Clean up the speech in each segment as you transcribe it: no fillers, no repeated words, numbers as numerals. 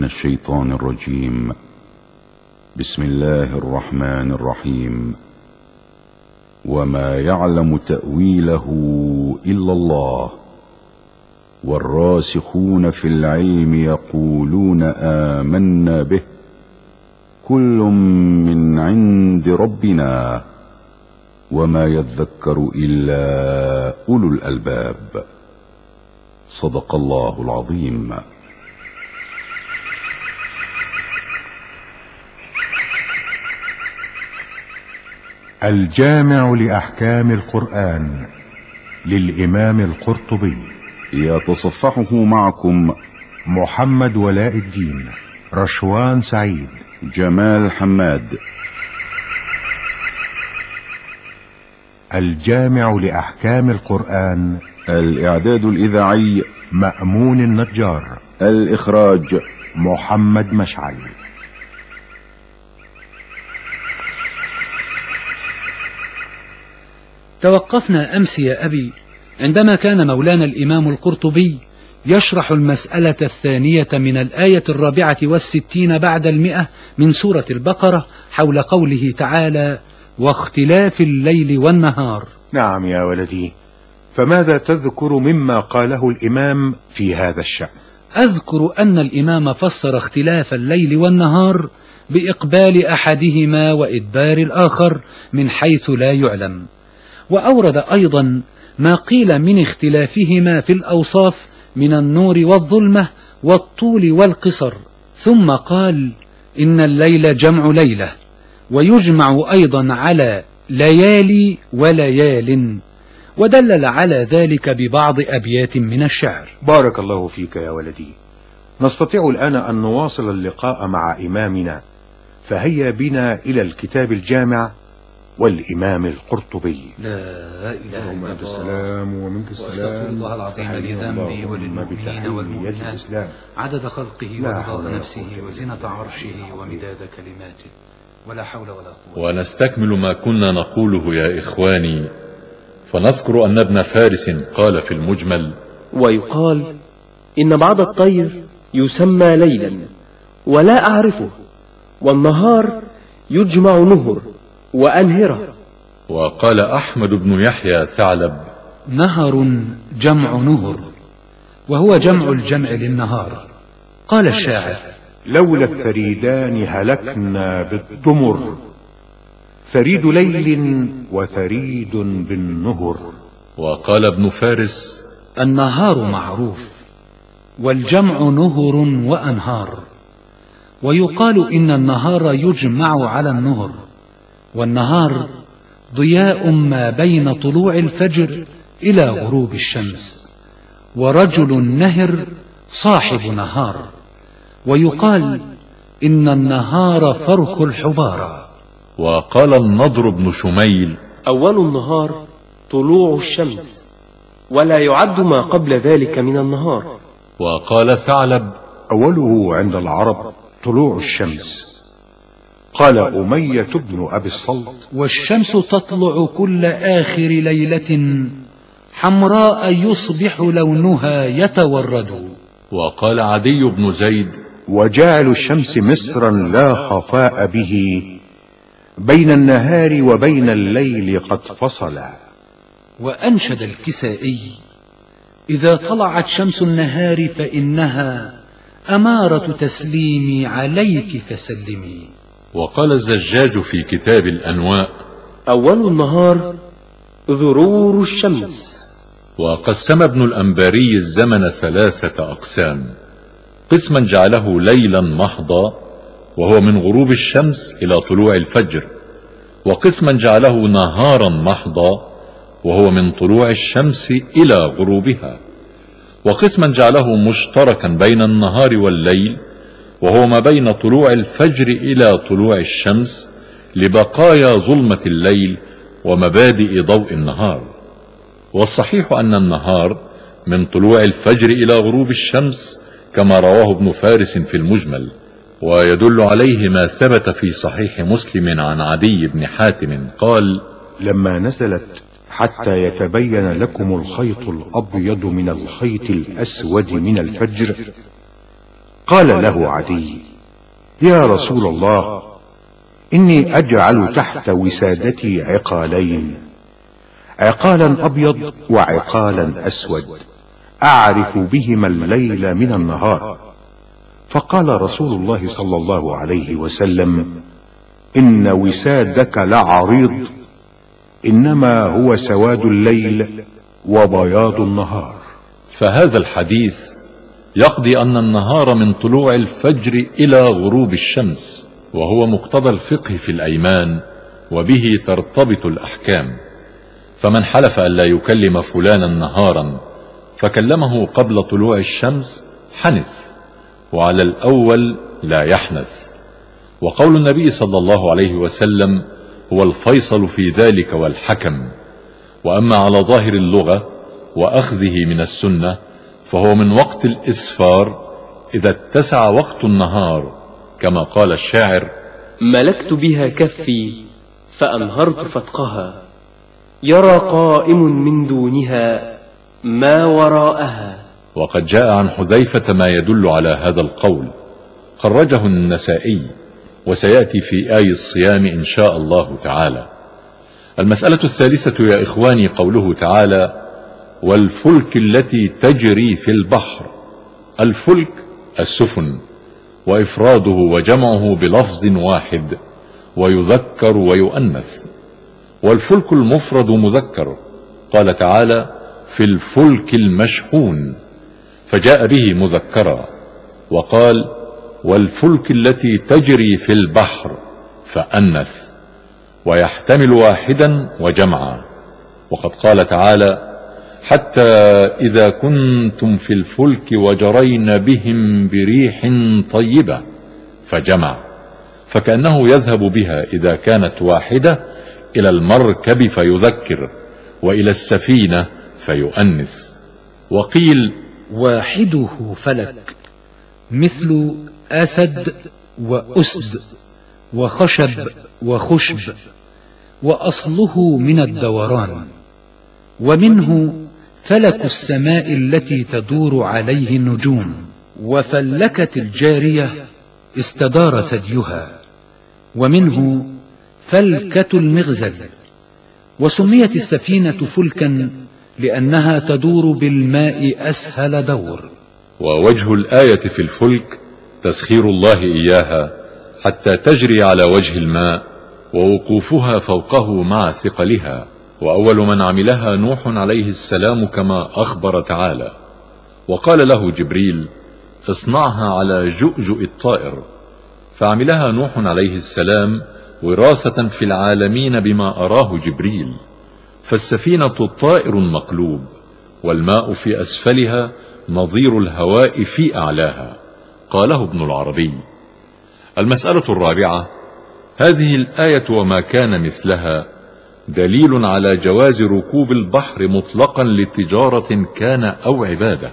من الشيطان الرجيم. بسم الله الرحمن الرحيم. وما يعلم تأويله إلا الله والراسخون في العلم يقولون آمنا به كل من عند ربنا وما يذكر إلا أولو الألباب. صدق الله العظيم. الجامع لأحكام القرآن للإمام القرطبي، يتصفحه معكم محمد ولاء الدين، رشوان سعيد، جمال حماد. الجامع لأحكام القرآن، الإعداد الإذاعي مأمون النجار، الإخراج محمد مشعل. توقفنا أمس يا أبي عندما كان مولانا الإمام القرطبي يشرح المسألة الثانية من الآية 64 بعد 100 من سورة البقرة حول قوله تعالى: واختلاف الليل والنهار. نعم يا ولدي، فماذا تذكر مما قاله الإمام في هذا الشأن؟ أذكر أن الإمام فسر اختلاف الليل والنهار بإقبال أحدهما وإدبار الآخر من حيث لا يعلم، وأورد أيضا ما قيل من اختلافهما في الأوصاف من النور والظلمة والطول والقصر، ثم قال إن الليل جمع ليلة، ويجمع أيضا على ليالي وليال، ودلل على ذلك ببعض أبيات من الشعر. بارك الله فيك يا ولدي. نستطيع الآن أن نواصل اللقاء مع إمامنا، فهيا بنا إلى الكتاب الجامع والإمام القرطبي. لا إله إلا الله. السلام ومنك السلام. واستغفر الله العظيم لذنبي وللمؤمنين والمؤمنات عدد خلقه ورضا نفسه وزنة عرشه ومداد كلماته ولا حول ولا قوة. ونستكمل ما كنا نقوله يا إخواني، فنذكر أن ابن فارس قال في المجمل: ويقال إن بعض الطير يسمى ليلا ولا أعرفه، والنهار يجمع نهر وأنهرة. وقال أحمد بن يحيى ثعلب: نهر جمع نهر، وهو جمع الجمع للنهار. قال الشاعر: لولا الثريدان هلكنا بالضمر، ثريد ليل وثريد بالنهر. وقال ابن فارس: النهار معروف والجمع نهر وأنهار. ويقال إن النهار يجمع على النهر، والنهار ضياء ما بين طلوع الفجر إلى غروب الشمس، ورجل النهر صاحب نهار. ويقال إن النهار فرخ الحبارى. وقال النضر بن شميل: أول النهار طلوع الشمس، ولا يعد ما قبل ذلك من النهار. وقال ثعلب: أوله عند العرب طلوع الشمس. قال أمية بن أبي الصلت: والشمس تطلع كل آخر ليلة حمراء يصبح لونها يتورد. وقال عدي بن زيد: وجعل الشمس مصرا لا خفاء به، بين النهار وبين الليل قد فصلا. وأنشد الكسائي: إذا طلعت شمس النهار فإنها أمارة تسليمي عليك فسلمي. وقال الزجاج في كتاب الأنواء: أول النهار ذرور الشمس. وقسم ابن الأنباري الزمن 3 أقسام: قسما جعله ليلا محضا وهو من غروب الشمس إلى طلوع الفجر، وقسما جعله نهارا محضا وهو من طلوع الشمس إلى غروبها، وقسما جعله مشتركا بين النهار والليل وهو ما بين طلوع الفجر إلى طلوع الشمس لبقايا ظلمة الليل ومبادئ ضوء النهار. والصحيح أن النهار من طلوع الفجر إلى غروب الشمس كما رواه ابن فارس في المجمل، ويدل عليه ما ثبت في صحيح مسلم عن عدي بن حاتم قال: لما نزلت حتى يتبين لكم الخيط الأبيض من الخيط الأسود من الفجر، قال له عدي: يا رسول الله، إني أجعل تحت وسادتي عقالين، عقالا أبيض وعقالا أسود، أعرف بهما الليل من النهار. فقال رسول الله صلى الله عليه وسلم: إن وسادك لعريض، إنما هو سواد الليل وبياض النهار. فهذا الحديث يقضي أن النهار من طلوع الفجر إلى غروب الشمس، وهو مقتضى الفقه في الأيمان، وبه ترتبط الأحكام. فمن حلف أن لا يكلم فلانا نهارا فكلمه قبل طلوع الشمس حنث، وعلى الأول لا يحنث. وقول النبي صلى الله عليه وسلم هو الفيصل في ذلك والحكم. وأما على ظاهر اللغة وأخذه من السنة فهو من وقت الإسفار إذا اتسع وقت النهار، كما قال الشاعر: ملكت بها كفي فأنهرت فتقها، يرى قائم من دونها ما وراءها. وقد جاء عن حذيفة ما يدل على هذا القول، خرجه النسائي، وسيأتي في آي الصيام إن شاء الله تعالى. المسألة الثالثة يا إخواني قوله تعالى: والفلك التي تجري في البحر. الفلك السفن، وإفراده وجمعه بلفظ واحد، ويذكر ويؤنث. والفلك المفرد مذكر، قال تعالى: في الفلك المشحون، فجاء به مذكرا. وقال: والفلك التي تجري في البحر، فأنث، ويحتمل واحدا وجمعا. وقد قال تعالى: حتى إذا كنتم في الفلك وجرين بهم بريح طيبة، فجمع، فكأنه يذهب بها إذا كانت واحدة إلى المركب فيذكر، وإلى السفينة فيؤنث. وقيل: واحده فلك، مثل أسد وأسد وخشب وخشب، وأصله من الدوران. ومنه فلك السماء التي تدور عليه النجوم. وفلكت الجارية استدار ثديها. ومنه فلكة المغزل. وسميت السفينة فلكا لأنها تدور بالماء أسهل دور. ووجه الآية في الفلك تسخير الله إياها حتى تجري على وجه الماء، ووقوفها فوقه مع ثقلها. وأول من عملها نوح عليه السلام كما أخبر تعالى. وقال له جبريل: اصنعها على جؤجؤ الطائر. فعملها نوح عليه السلام وراثة في العالمين بما أراه جبريل. فالسفينة طائر مقلوب، والماء في أسفلها نظير الهواء في أعلاها. قاله ابن العربي. المسألة الرابعة: هذه الآية وما كان مثلها دليل على جواز ركوب البحر مطلقا لتجارة كان أو عبادة،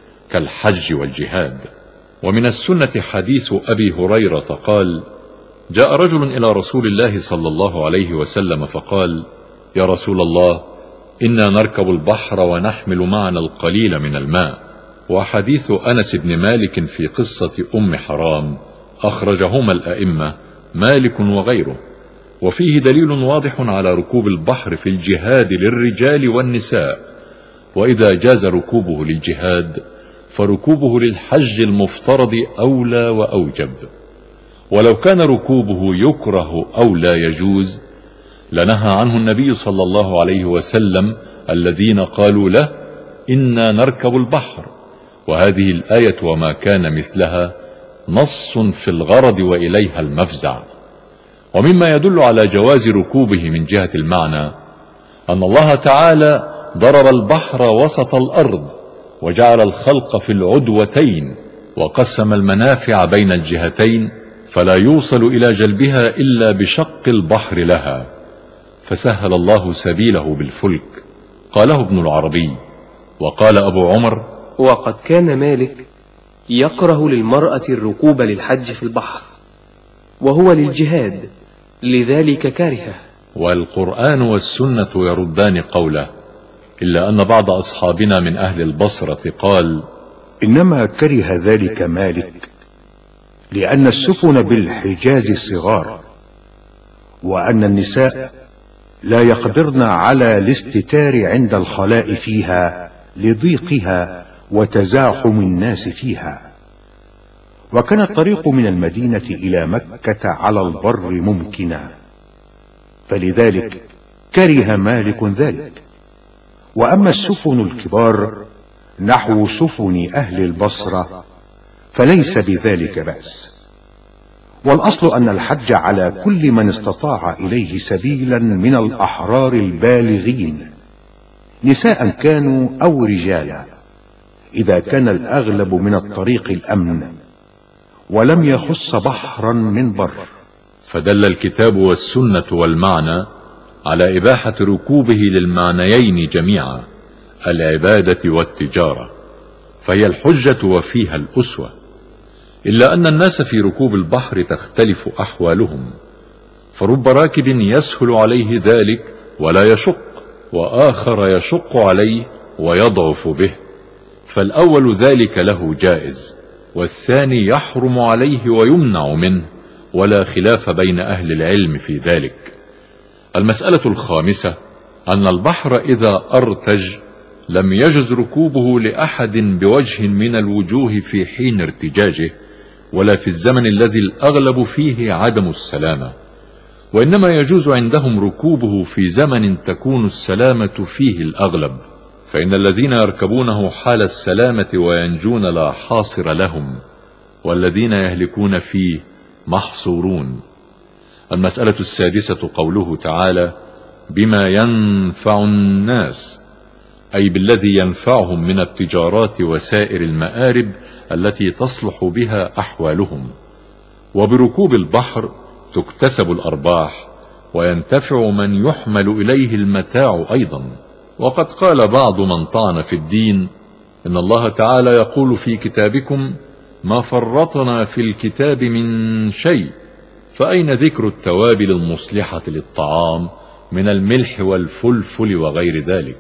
كالحج والجهاد. ومن السنة حديث أبي هريرة قال: جاء رجل إلى رسول الله صلى الله عليه وسلم فقال: يا رسول الله، إنا نركب البحر ونحمل معنا القليل من الماء. وحديث أنس بن مالك في قصة أم حرام أخرجهما الأئمة مالك وغيره، وفيه دليل واضح على ركوب البحر في الجهاد للرجال والنساء. وإذا جاز ركوبه للجهاد فركوبه للحج المفترض أولى وأوجب. ولو كان ركوبه يكره أو لا يجوز لنهى عنه النبي صلى الله عليه وسلم الذين قالوا له: إنا نركب البحر. وهذه الآية وما كان مثلها نص في الغرض وإليها المفزع. ومما يدل على جواز ركوبه من جهة المعنى أن الله تعالى ضرب البحر وسط الأرض، وجعل الخلق في العدوتين، وقسم المنافع بين الجهتين، فلا يوصل إلى جلبها إلا بشق البحر لها، فسهل الله سبيله بالفلك. قاله ابن العربي. وقال أبو عمر: وقد كان مالك يكره للمرأة الركوب للحج في البحر، وهو للجهاد، لذلك كرهه. والقرآن والسنة يردان قوله، إلا أن بعض أصحابنا من أهل البصرة قال: إنما كره ذلك مالك لأن السفن بالحجاز صغار، وأن النساء لا يقدرن على الاستتار عند الخلاء فيها لضيقها وتزاحم الناس فيها. وكان الطريق من المدينة إلى مكة على البر ممكنا، فلذلك كره مالك ذلك. وأما السفن الكبار نحو سفن أهل البصرة فليس بذلك بأس. والأصل أن الحج على كل من استطاع إليه سبيلا من الأحرار البالغين، نساء كانوا أو رجالا، إذا كان الأغلب من الطريق الأمن، ولم يخص بحرا من بر. فدل الكتاب والسنة والمعنى على إباحة ركوبه للمعنيين جميعا، العبادة والتجارة، فهي الحجة وفيها الأسوة. إلا أن الناس في ركوب البحر تختلف أحوالهم، فرب راكب يسهل عليه ذلك ولا يشق، وآخر يشق عليه ويضعف به، فالأول ذلك له جائز، والثاني يحرم عليه ويمنع منه، ولا خلاف بين أهل العلم في ذلك. المسألة الخامسة أن البحر إذا أرتج لم يجز ركوبه لأحد بوجه من الوجوه في حين ارتجاجه، ولا في الزمن الذي الأغلب فيه عدم السلامة، وإنما يجوز عندهم ركوبه في زمن تكون السلامة فيه الأغلب، فإن الذين يركبونه حال السلامة وينجون لا حاصر لهم، والذين يهلكون فيه محصورون. المسألة السادسة قوله تعالى: بما ينفع الناس، أي بالذي ينفعهم من التجارات وسائر المآرب التي تصلح بها أحوالهم. وبركوب البحر تكتسب الأرباح، وينتفع من يحمل إليه المتاع أيضا. وقد قال بعض من طعن في الدين إن الله تعالى يقول في كتابكم: ما فرطنا في الكتاب من شيء، فأين ذكر التوابل المصلحة للطعام من الملح والفلفل وغير ذلك؟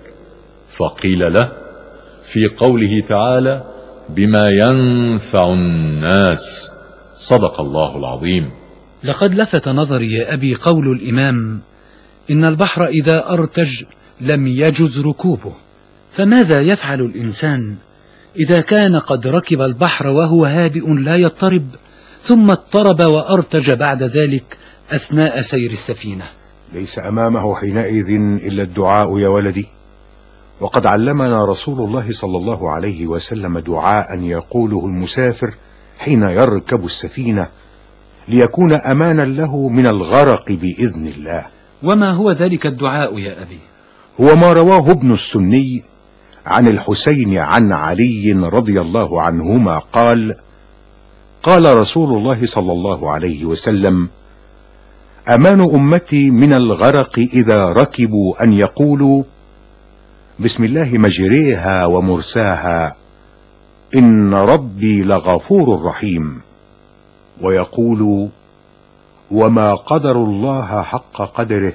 فقيل له في قوله تعالى: بما ينفع الناس. صدق الله العظيم. لقد لفت نظري يا أبي قول الإمام: إن البحر إذا أرتج لم يجز ركوبه. فماذا يفعل الإنسان إذا كان قد ركب البحر وهو هادئ لا يضطرب، ثم اضطرب وأرتج بعد ذلك أثناء سير السفينة؟ ليس أمامه حينئذ إلا الدعاء يا ولدي. وقد علمنا رسول الله صلى الله عليه وسلم دعاء يقوله المسافر حين يركب السفينة، ليكون أمانا له من الغرق بإذن الله. وما هو ذلك الدعاء يا أبي؟ هو ما رواه ابن السني عن الحسين عن علي رضي الله عنهما قال: قال رسول الله صلى الله عليه وسلم: أمان أمتي من الغرق إذا ركبوا أن يقولوا: بسم الله مجريها ومرساها، إن ربي لغفور رحيم، ويقولوا: وما قدر الله حق قدره،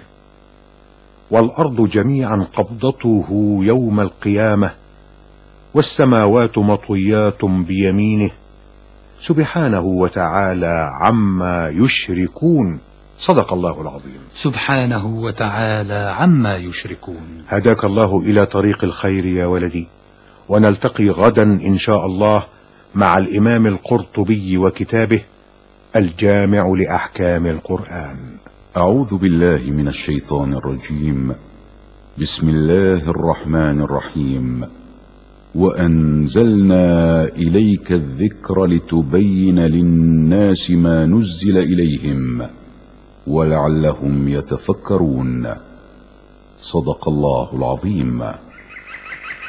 والأرض جميعا قبضته يوم القيامة، والسماوات مطويات بيمينه، سبحانه وتعالى عما يشركون. صدق الله العظيم. سبحانه وتعالى عما يشركون. هداك الله إلى طريق الخير يا ولدي، ونلتقي غدا إن شاء الله مع الإمام القرطبي وكتابه الجامع لأحكام القرآن. أعوذ بالله من الشيطان الرجيم. بسم الله الرحمن الرحيم. وأنزلنا إليك الذكر لتبين للناس ما نزل إليهم ولعلهم يتفكرون. صدق الله العظيم.